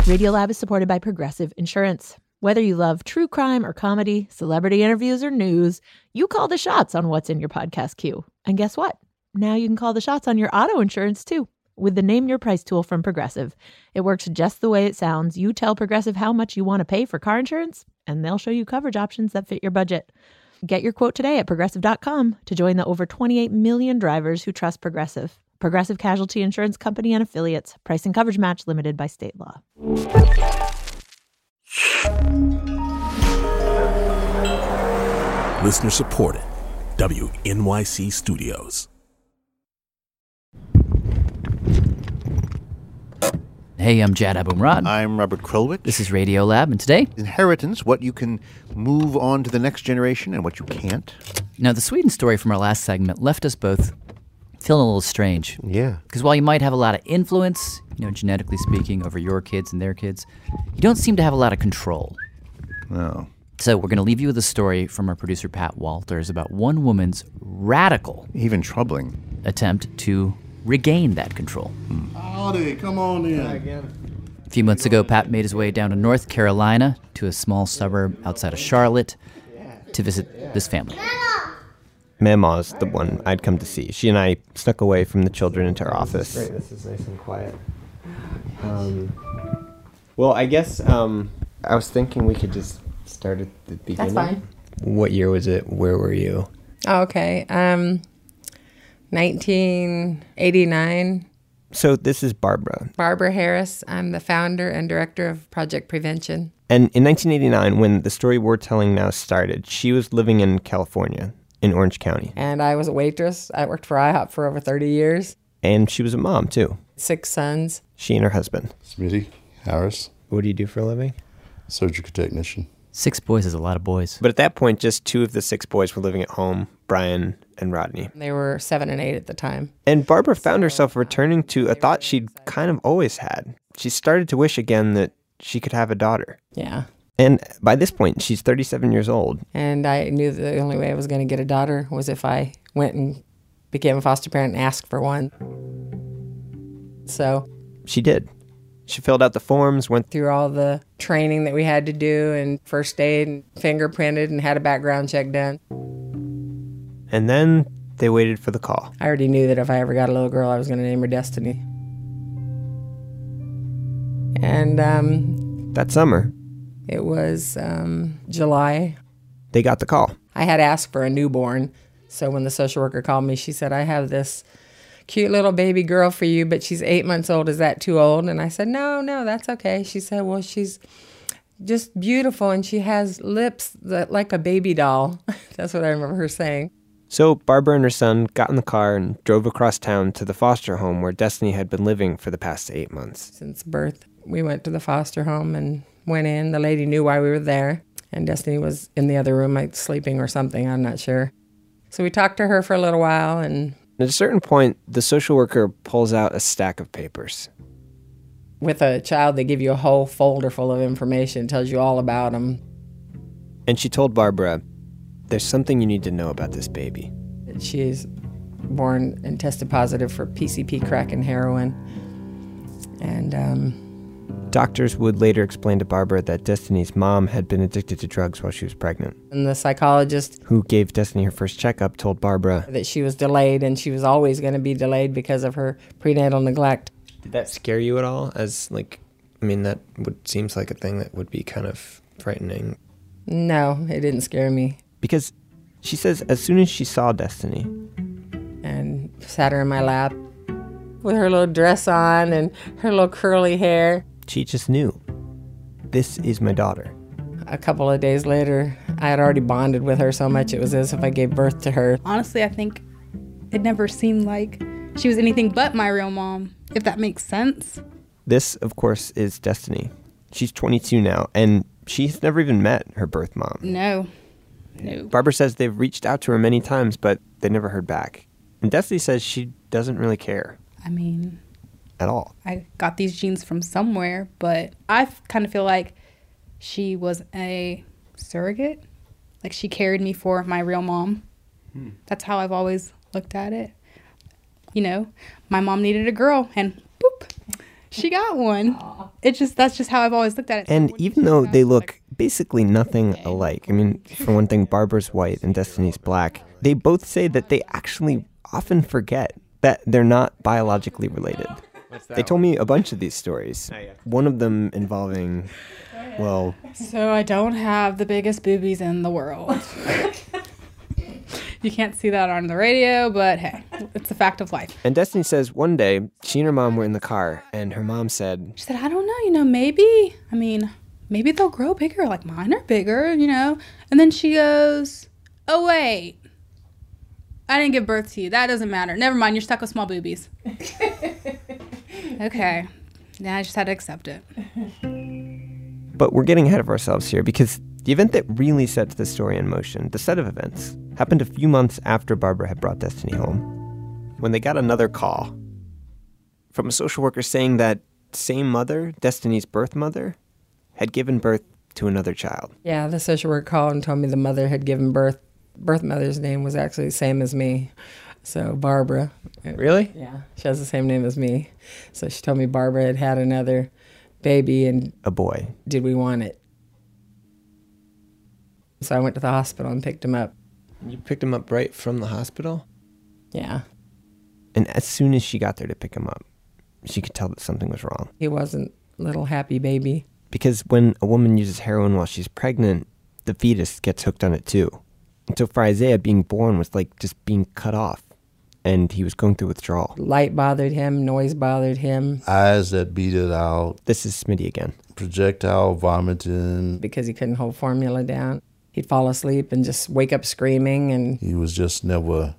Radiolab is supported by Progressive Insurance. Whether you love true crime or comedy, celebrity interviews or news, you call the shots on what's in your podcast queue. And guess what? Now you can call the shots on your auto insurance too with the Name Your Price tool from Progressive. It works just the way it sounds. You tell Progressive how much you want to pay for car insurance, and they'll show you coverage options that fit your budget. Get your quote today at Progressive.com to join the over 28 million drivers who trust Progressive. Progressive Casualty Insurance Company and Affiliates. Price and coverage match limited by state law. Listener supported. WNYC Studios. Hey, I'm Jad Abumrad. I'm Robert Krulwich. This is Radiolab, and today... Inheritance, what you can move on to the next generation and what you can't. Now, the Sweden story from our last segment left us both feeling a little strange. Yeah. Because while you might have a lot of influence, genetically speaking, over your kids and their kids, you don't seem to have a lot of control. No. So we're going to leave you with a story from our producer, Pat Walters, about one woman's radical... Even troubling. ...attempt to regain that control. Howdy, come on in. A few months ago, Pat made his way down to North Carolina to a small suburb outside of Charlotte to visit this family. Mama's the one I'd come to see. She and I snuck away from the children into our office. Great, this is nice and quiet. Well, I guess I was thinking we could just start at the beginning. That's fine. What year was it? Where were you? Oh, okay. 1989. So this is Barbara. Barbara Harris. I'm the founder and director of Project Prevention. And in 1989, when the story we're telling now started, she was living in California, in Orange County. And I was a waitress. I worked for IHOP for over 30 years. And she was a mom, too. 6 sons. She and her husband. Smitty Harris, What do you do for a living? surgical technician. 6 boys is a lot of boys. But at that point, just 2 of the 6 boys were living at home, Brian and Rodney. They were 7 and 8 at the time. And Barbara found herself returning to a thought she'd kind of always had. She started to wish again that she could have a daughter. Yeah. And by this point, she's 37 years old. And I knew that the only way I was going to get a daughter was if I went and became a foster parent and asked for one. So She did. She filled out the forms, went through all the training that we had to do and first aid and fingerprinted and had a background check done. and then they waited for the call. I already knew that if I ever got a little girl, I was going to name her Destiny. And That summer, it was July. they got the call. I had asked for a newborn. So when the social worker called me, she said, I have this cute little baby girl for you, but she's 8 months old. Is that too old? And I said, no, that's okay. She said, well, she's just beautiful, and she has lips that like a baby doll. That's what I remember her saying. So Barbara and her son got in the car and drove across town to the foster home where Destiny had been living for the past 8 months. Since birth, we went to the foster home and went in. The lady knew why we were there, and Destiny was in the other room, like sleeping or something. I'm not sure. So we talked to her for a little while, and At a certain point, the social worker pulls out a stack of papers. with a child, they give you a whole folder full of information, tells you all about them. And she told Barbara, there's something you need to know about this baby. She's born and tested positive for PCP, crack, and heroin. And Doctors would later explain to Barbara that Destiny's mom had been addicted to drugs while she was pregnant. and the psychologist Who gave Destiny her first checkup told Barbara, that she was delayed, and she was always going to be delayed because of her prenatal neglect. did that scare you at all? That seems like a thing that would be kind of frightening. No, it didn't scare me. Because she says as soon as she saw Destiny, And sat her in my lap with her little dress on and her little curly hair. she just knew, this is my daughter. A couple of days later, I had already bonded with her so much it was as if I gave birth to her. Honestly, I think it never seemed like she was anything but my real mom, if that makes sense. This, of course, is Destiny. She's 22 now, and she's never even met her birth mom. No. Barbara says they've reached out to her many times, but they never heard back. And Destiny says she doesn't really care I mean, at all. I got these genes from somewhere, but I kind of feel like she was a surrogate. Like she carried me for my real mom. That's how I've always looked at it. My mom needed a girl, and boop, She got one. That's just how I've always looked at it. And even though they look basically nothing alike, I mean, for one thing, Barbara's white and Destiny's black, they both say that they actually often forget that they're not biologically related. They told me a bunch of these stories. One of them involving, well... So I don't have the biggest boobies in the world. You can't see that on the radio, but hey, it's a fact of life. And Destiny says one day, she and her mom were in the car, and her mom said... She said, I don't know, maybe they'll grow bigger, like mine are bigger, And then she goes, oh, wait. I didn't give birth to you. That doesn't matter. Never mind, you're stuck with small boobies. Okay. Now I just had to accept it. But we're getting ahead of ourselves here because the event that really sets the story in motion, the set of events, happened a few months after Barbara had brought Destiny home, when they got another call from a social worker saying that same mother, Destiny's birth mother, had given birth to another child. Yeah, the social worker called and told me the mother had given birth. Birth mother's name was actually the same as me. So Barbara. Really? Yeah, she has the same name as me. So she told me Barbara had had another baby and... A boy. Did we want it? So I went to the hospital and picked him up. You picked him up right from the hospital? Yeah. And as soon as she got there to pick him up, she could tell that something was wrong. He wasn't a little happy baby. Because when a woman uses heroin while she's pregnant, the fetus gets hooked on it too. And so for Isaiah, being born was like just being cut off. And he was going through withdrawal. Light bothered him, noise bothered him. Eyes that beat it out. This is Smitty again. Projectile vomiting. Because he couldn't hold formula down. He'd fall asleep and just wake up screaming. And he was just never,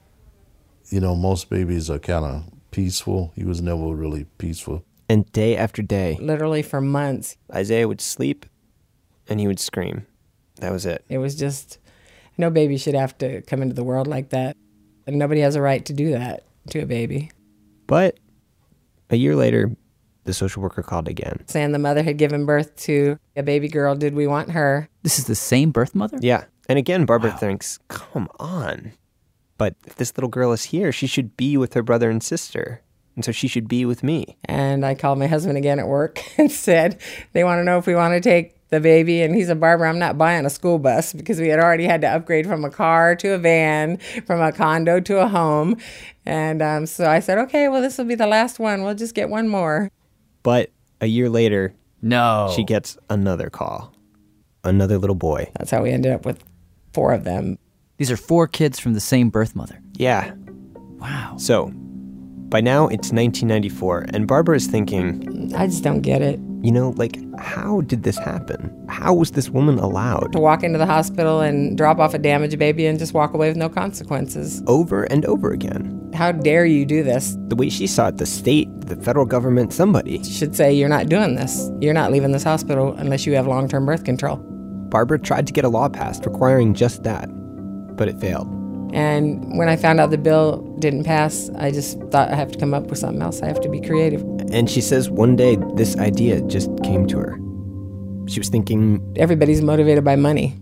most babies are kind of peaceful. He was never really peaceful. And day after day. Literally for months. Isaiah would sleep and he would scream. That was it. It was just, no baby should have to come into the world like that. And nobody has a right to do that to a baby. But a year later, the social worker called again. Saying the mother had given birth to a baby girl. Did we want her? This is the same birth mother? Yeah. And again, Barbara thinks, come on. But if this little girl is here, she should be with her brother and sister. And so she should be with me. And I called my husband again at work and said, they want to know if we want to take the baby. And he said, Barbara, I'm not buying a school bus, because we had already had to upgrade from a car to a van, from a condo to a home. And so I said, okay, well, this will be the last one. We'll just get one more. But a year later, no, she gets another call. Another little boy. That's how we ended up with 4 of them. These are 4 kids from the same birth mother. Yeah. Wow. So, by now it's 1994, and Barbara is thinking, I just don't get it. How did this happen? How was this woman allowed to walk into the hospital and drop off a damaged baby and just walk away with no consequences? Over and over again. How dare you do this? The way she saw it, the state, the federal government, somebody should say, you're not doing this. You're not leaving this hospital unless you have long-term birth control. Barbara tried to get a law passed requiring just that, but it failed. And when I found out the bill didn't pass, I just thought I have to come up with something else. I have to be creative. And she says one day this idea just came to her. She was thinking, everybody's motivated by money.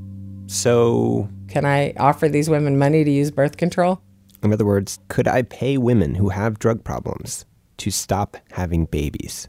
So, can I offer these women money to use birth control? In other words, could I pay women who have drug problems to stop having babies?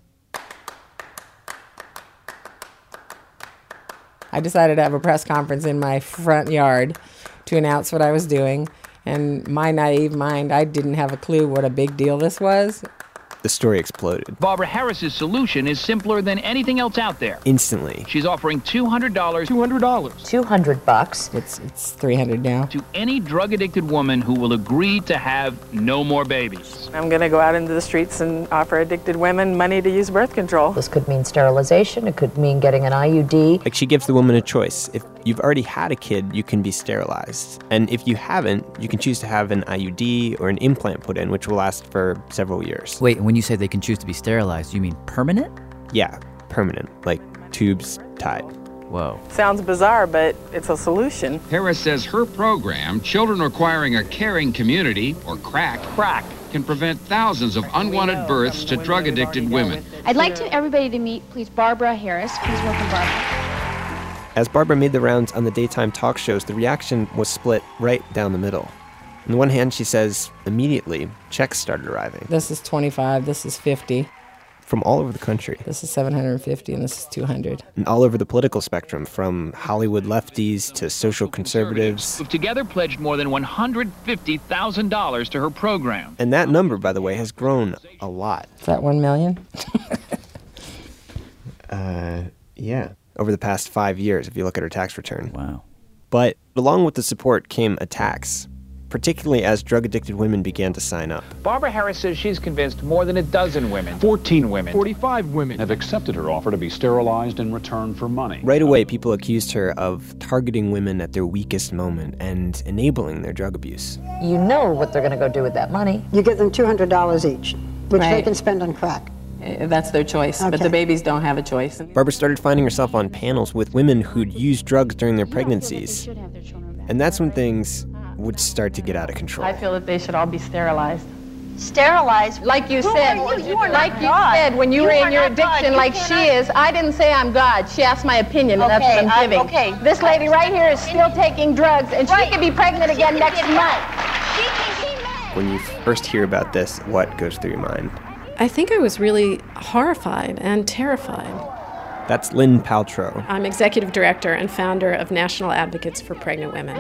I decided to have a press conference in my front yard to announce what I was doing. And my naive mind, I didn't have a clue what a big deal this was. The story exploded. Barbara Harris's solution is simpler than anything else out there. Instantly. She's offering $200. $200. $200. It's 300 now. To any drug-addicted woman who will agree to have no more babies. I'm going to go out into the streets and offer addicted women money to use birth control. This could mean sterilization. It could mean getting an IUD. She gives the woman a choice. If you've already had a kid, you can be sterilized. And if you haven't, you can choose to have an IUD or an implant put in, which will last for several years. Wait, when you say they can choose to be sterilized, you mean permanent? Yeah, permanent, like tubes tied. Whoa. Sounds bizarre, but it's a solution. Harris says her program, Children Requiring a Caring Community, or CRAC, can prevent thousands of unwanted births to drug-addicted women. I'd like everybody to meet, please, Barbara Harris. Please welcome Barbara. As Barbara made the rounds on the daytime talk shows, the reaction was split right down the middle. On the one hand, she says, immediately, checks started arriving. This is 25, this is 50. from all over the country. This is 750 and this is 200. And all over the political spectrum, from Hollywood lefties to social conservatives. Who've together pledged more than $150,000 to her program. And that number, by the way, has grown a lot. Is that 1 million? Yeah. Over the past 5 years, if you look at her tax return. Wow. But along with the support came attacks, particularly as drug-addicted women began to sign up. Barbara Harris says she's convinced more than a dozen women, 14 women, 45 women have accepted her offer to be sterilized in return for money. Right away, people accused her of targeting women at their weakest moment and enabling their drug abuse. You know what they're going to go do with that money. You give them $200 each, which they Right. can spend on crack. That's their choice, but the babies don't have a choice. Barbara started finding herself on panels with women who'd used drugs during their pregnancies. And that's when things would start to get out of control. I feel that they should all be sterilized. Sterilized? Like you Who said, are you? You are like not you God. said when you You were are in your not God. addiction You like she cannot- is. I didn't say I'm God. She asked my opinion, and that's Okay, what I'm giving. okay. This lady right here is still taking drugs, and she could be pregnant again next month. When you first hear about this, what goes through your mind? I think I was really horrified and terrified. That's Lynn Paltrow. I'm executive director and founder of National Advocates for Pregnant Women.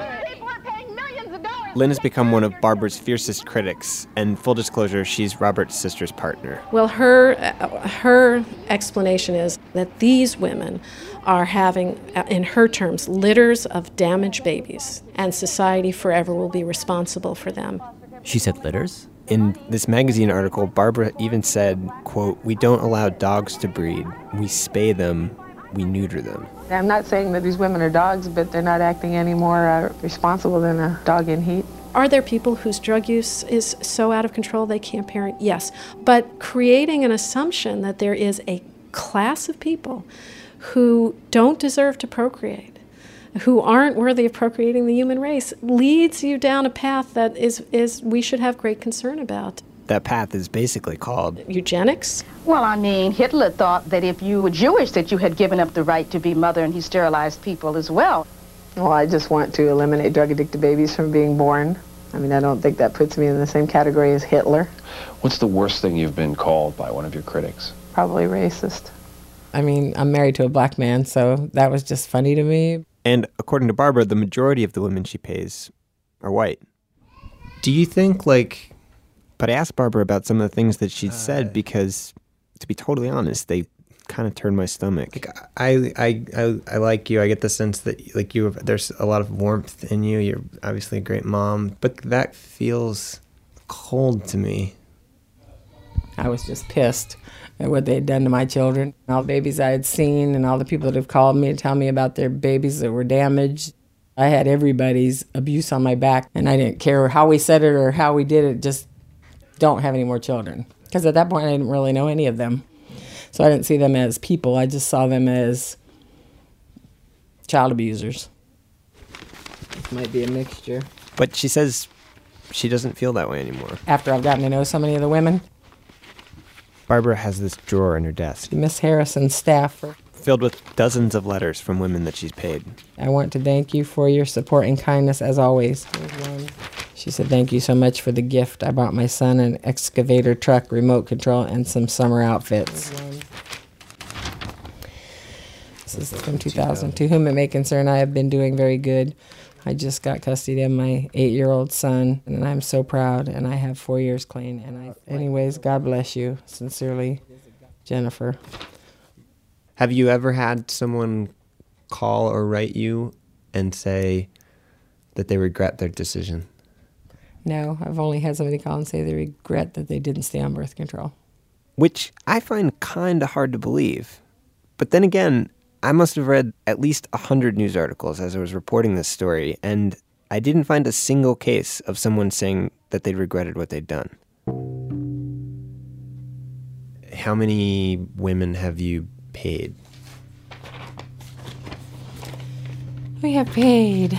Lynn has become one of Barbara's fiercest critics, and full disclosure, she's Robert's sister's partner. Well, her explanation is that these women are having, in her terms, litters of damaged babies, and society forever will be responsible for them. She said litters? In this magazine article, Barbara even said, quote, "We don't allow dogs to breed. We spay them. We neuter them." I'm not saying that these women are dogs, but they're not acting any more responsible than a dog in heat. Are there people whose drug use is so out of control they can't parent? Yes. But creating an assumption that there is a class of people who don't deserve to procreate, who aren't worthy of procreating the human race, leads you down a path that is we should have great concern about. That path is basically called eugenics. Well, I mean, Hitler thought that if you were Jewish that you had given up the right to be mother, and he sterilized people as well. Well, I just want to eliminate drug-addicted babies from being born. I mean, I don't think that puts me in the same category as Hitler. What's the worst thing you've been called by one of your critics? Probably racist. I mean, I'm married to a black man, so that was just funny to me. And according to Barbara, the majority of the women she pays are white. Do you think, but I asked Barbara about some of the things that she'd said because, to be totally honest, they kind of turned my stomach. I like you. I get the sense that there's a lot of warmth in you. You're obviously a great mom, but that feels cold to me. I was just pissed at what they had done to my children. All the babies I had seen and all the people that have called me to tell me about their babies that were damaged. I had everybody's abuse on my back, and I didn't care how we said it or how we did it, just don't have any more children. Because at that point, I didn't really know any of them. So I didn't see them as people. I just saw them as child abusers. It might be a mixture. But she says she doesn't feel that way anymore. After I've gotten to know so many of the women. Barbara has this drawer in her desk. Miss Harrison's staffer. Filled with dozens of letters from women that she's paid. I want to thank you for your support and kindness as always. She said, thank you so much for the gift. I bought my son an excavator truck, remote control, and some summer outfits. This is from 2000. To whom it may concern, I have been doing very good. I just got custody of my 8-year-old son, and I'm so proud, and I have 4 years clean. Anyways, God bless you. Sincerely, Jennifer. Have you ever had someone call or write you and say that they regret their decision? No, I've only had somebody call and say they regret that they didn't stay on birth control. Which I find kind of hard to believe. But then again, I must have read at least 100 news articles as I was reporting this story, and I didn't find a single case of someone saying that they regretted what they'd done. How many women have you paid? We have paid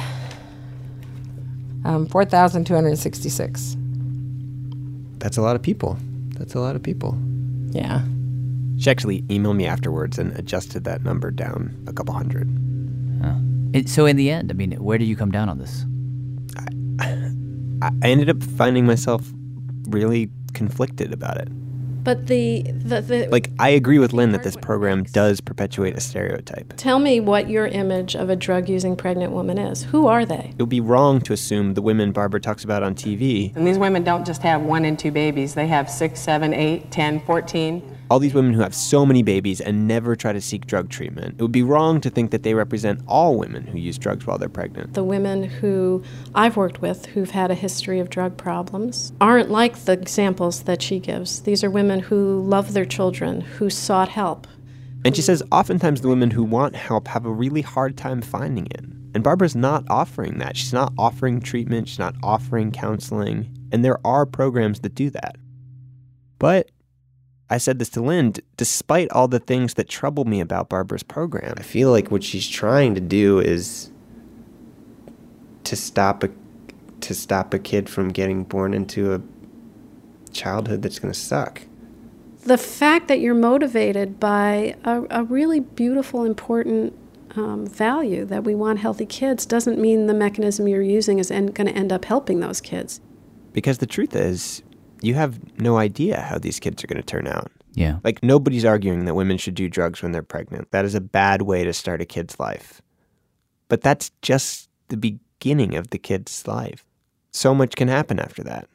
$4,266. That's a lot of people. That's a lot of people. Yeah. She actually emailed me afterwards and adjusted that number down a couple hundred. So in the end, I mean, where did you come down on this? I ended up finding myself really conflicted about it. But the Like, I agree with Lynn that this program does perpetuate a stereotype. Tell me what your image of a drug-using pregnant woman is. Who are they? It would be wrong to assume the women Barbara talks about on TV. And these women don't just have 1 and 2 babies. They have 6, 7, 8, 10, 14. All these women who have so many babies and never try to seek drug treatment. It would be wrong to think that they represent all women who use drugs while they're pregnant. The women who I've worked with who've had a history of drug problems aren't like the examples that she gives. These are women who love their children, who sought help. And she says oftentimes the women who want help have a really hard time finding it. And Barbara's not offering that. She's not offering treatment. She's not offering counseling. And there are programs that do that. But I said this to Lynn, despite all the things that trouble me about Barbara's program, I feel like what she's trying to do is to stop a kid from getting born into a childhood that's going to suck. The fact that you're motivated by a really beautiful, important value that we want healthy kids doesn't mean the mechanism you're using is going to end up helping those kids. Because the truth is, you have no idea how these kids are going to turn out. Yeah. Like, nobody's arguing that women should do drugs when they're pregnant. That is a bad way to start a kid's life. But that's just the beginning of the kid's life. So much can happen after that.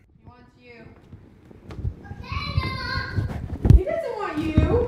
He doesn't want you.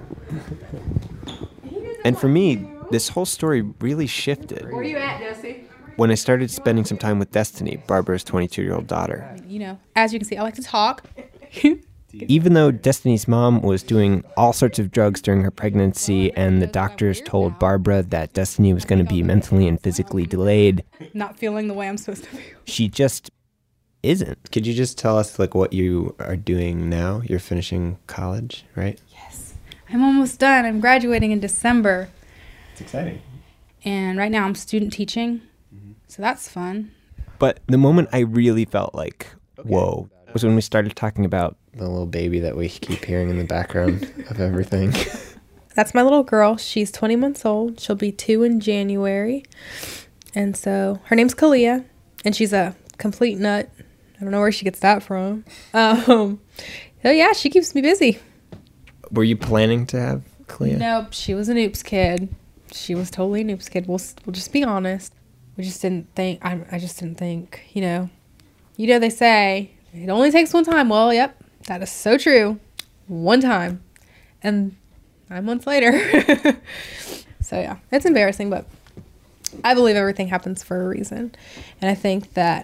And for me, this whole story really shifted Where are you at, Desi? when I started spending some time with Destiny, Barbara's 22-year-old daughter. You know, as you can see, I like to talk. Even though Destiny's mom was doing all sorts of drugs during her pregnancy and the doctors told Barbara that Destiny was going to be mentally and physically delayed, Not feeling the way I'm supposed to feel. she just isn't. Could you just tell us, like, what you are doing now? You're finishing college, right? Yes. I'm almost done. I'm graduating in December. It's exciting. And right now I'm student teaching. So that's fun. But the moment I really felt like, whoa, was when we started talking about the little baby that we keep hearing in the background of everything. That's my little girl. She's 20 months old. She'll be 2 in January. And so her name's Kalia, and she's a complete nut. I don't know where she gets that from. So yeah, she keeps me busy. Were you planning to have Kalia? Nope, she was an oops kid. She was totally an oops kid. We'll just be honest. We just didn't think, I just didn't think, you know, they say it only takes one time. Well, yep, that is so true. One time. And 9 months later. So yeah, it's embarrassing, but I believe everything happens for a reason. And I think that,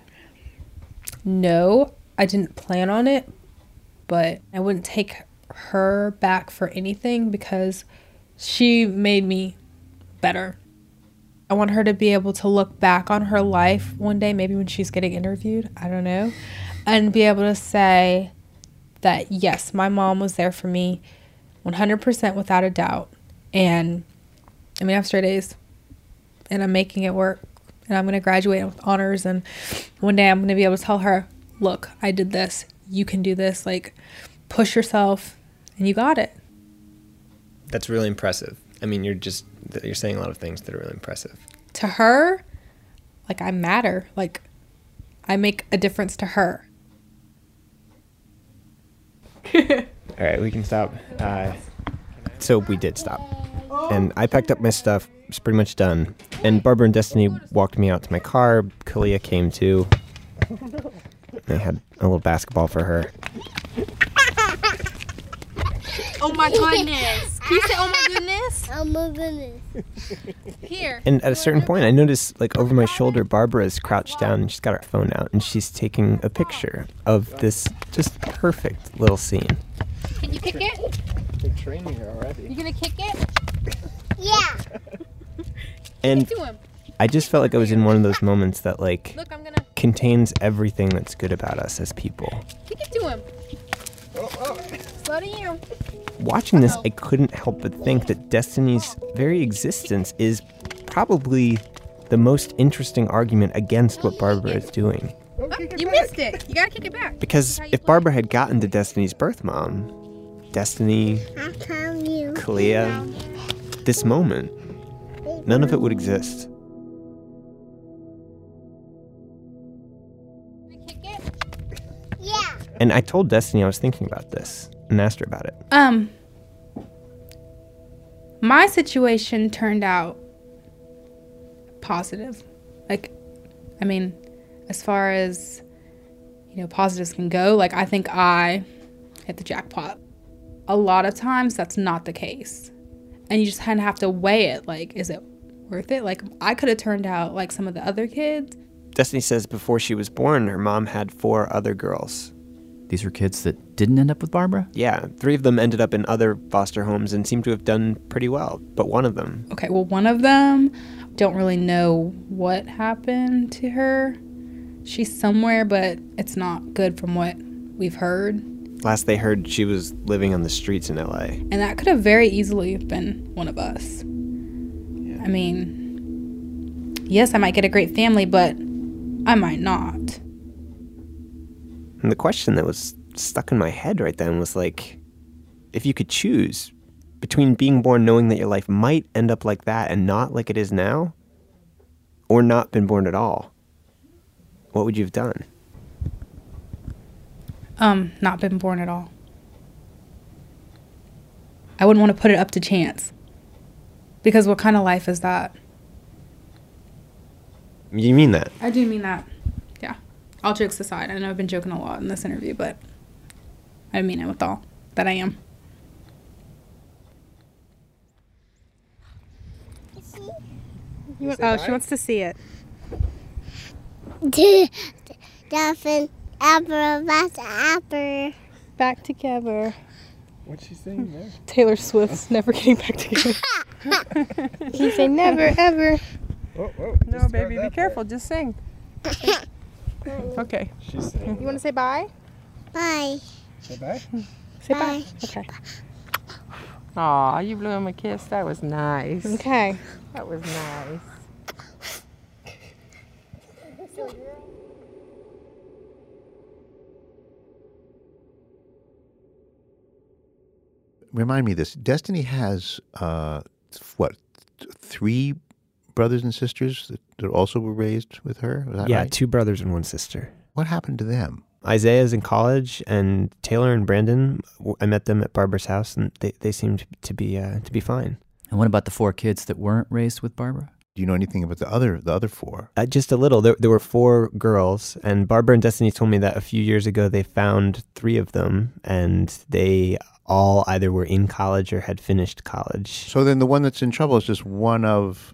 no, I didn't plan on it, but I wouldn't take her back for anything because she made me better. I want her to be able to look back on her life one day, maybe when she's getting interviewed, I don't know, and be able to say that, yes, my mom was there for me 100% without a doubt. And I mean, I have straight A's and I'm making it work and I'm going to graduate with honors. And one day I'm going to be able to tell her, look, I did this. You can do this. Like, push yourself and you got it. That's really impressive. I mean, you're saying a lot of things that are really impressive. To her, like, I matter. Like, I make a difference to her. All right, we can stop. So we did stop. And I packed up my stuff. It was pretty much done. And Barbara and Destiny walked me out to my car. Kalia came too. I had a little basketball for her. Oh my goodness. Can you say, oh my goodness? Oh my goodness. Here. And at a certain point, I noticed, like, over my shoulder, Barbara's crouched down and she's got her phone out and she's taking a picture of this just perfect little scene. Can you kick it? They're training her already. You gonna kick it? Yeah. And I just felt like I was in one of those moments that, like, Look, I'm gonna contains everything that's good about us as people. kick it to him. Slow to you. Watching this, I couldn't help but think that Destiny's very existence is probably the most interesting argument against what Barbara is doing. Oh, you missed it. You gotta kick it back. Because if Barbara had gotten to Destiny's birth mom, Destiny, Kalia, this moment, none of it would exist. Yeah. And I told Destiny I was thinking about this. and asked her about it. My situation turned out positive. Like, I mean, as far as, positives can go, like, I think I hit the jackpot. A lot of times that's not the case. And you just kind of have to weigh it. Like, is it worth it? Like, I could have turned out like some of the other kids. Destiny says before she was born, her mom had 4 other girls. These were kids that didn't end up with Barbara? Yeah, 3 of them ended up in other foster homes and seemed to have done pretty well. But one of them... Okay, well, one of them, don't really know what happened to her. She's somewhere, but it's not good from what we've heard. Last they heard, she was living on the streets in L.A. And that could have very easily been one of us. Yeah. I mean, yes, I might get a great family, but I might not. And the question that was stuck in my head right then was like, if you could choose between being born knowing that your life might end up like that and not like it is now, or not been born at all, what would you have done? Not been born at all. I wouldn't want to put it up to chance. Because what kind of life is that? You mean that? I do mean that. Yeah. All jokes aside, I know I've been joking a lot in this interview, but I mean it with all that I am. She wants to see it. Dolphin, apple. Back together. What's she saying there? Taylor Swift's Never Getting Back Together. Can you say never, ever? No, baby, be careful. Just sing. Okay. She's saying. You want to say bye? Bye. Say bye? Say bye. Okay. Aw, you blew him a kiss. That was nice. Okay. That was nice. Remind me of this. Destiny has, 3 brothers and sisters that also were raised with her? Was that Yeah, right? 2 brothers and 1 sister. What happened to them? Isaiah's in college, and Taylor and Brandon, I met them at Barbara's house, and they seemed to be fine. And what about the 4 kids that weren't raised with Barbara? Do you know anything about the other 4? Just a little. There were 4 girls, and Barbara and Destiny told me that a few years ago they found 3 of them, and they all either were in college or had finished college. So then the one that's in trouble is just one of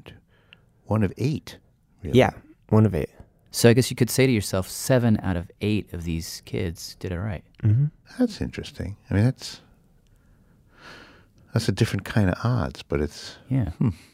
8. Really? Yeah, 1 of 8. So I guess you could say to yourself, 7 out of 8 of these kids did it right. Mm-hmm. That's interesting. I mean, that's a different kind of odds, but it's... Yeah.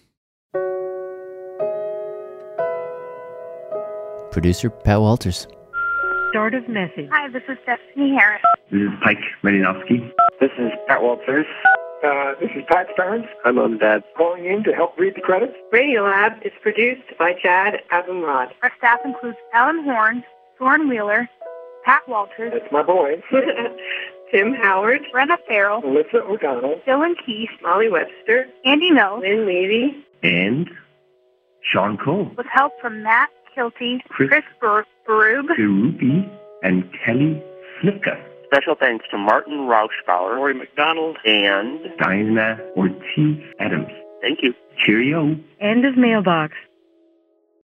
Producer Pat Walters. Start of message. Hi, this is Destiny Harris. This is Pike Malinowski. This is Pat Walters. This is Pat Stearns. I'm Mom and Dad. Calling in to help read the credits. Radiolab is produced by Chad Abumrad. Our staff includes Ellen Horn, Thorne Wheeler, Pat Walters. That's my boy. Tim Howard. Brenna Farrell. Melissa O'Donnell. Dylan Keith. Molly Webster. Andy Mills. Lynn Levy. And Sean Cole. With help from Matt Kilty, Chris Barub, Berupi, and Kelly Slipka. Special thanks to Martin Rauschbauer, Rory McDonald, and Dinah Ortiz Adams. Thank you. Cheerio. End of mailbox.